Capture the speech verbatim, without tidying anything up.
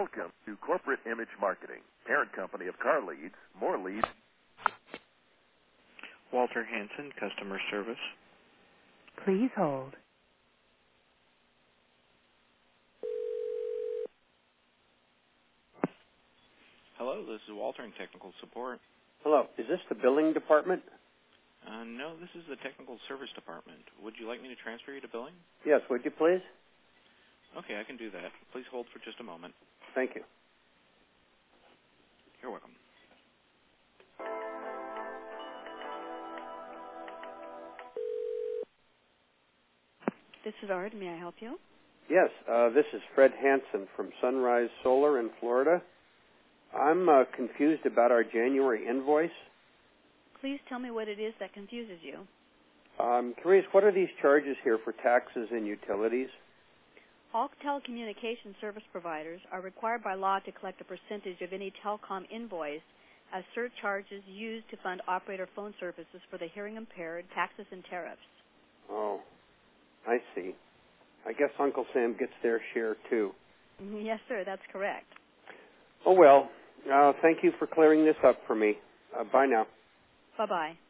Welcome to Corporate Image Marketing, parent company of Car Leads, More Leads. Walter Hansen, Customer Service. Please hold. Hello, this is Walter in Technical Support. Hello, is this the billing department? Uh, no, this is the Technical Service Department. Would you like me to transfer you to billing? Yes, would you please? Okay, I can do that. Please hold for just a moment. Thank you. You're welcome. This is Art. May I help you? Yes, uh, this is Fred Hansen from Sunrise Solar in Florida. I'm uh, confused about our January invoice. Please tell me what it is that confuses you. I'm curious, what are these charges here for taxes and utilities? All telecommunication service providers are required by law to collect a percentage of any telecom invoice as surcharges used to fund operator phone services for the hearing impaired, taxes, and tariffs. Oh, I see. I guess Uncle Sam gets their share, too. Yes, sir, that's correct. Oh, well, uh, thank you for clearing this up for me. Uh, bye now. Bye-bye.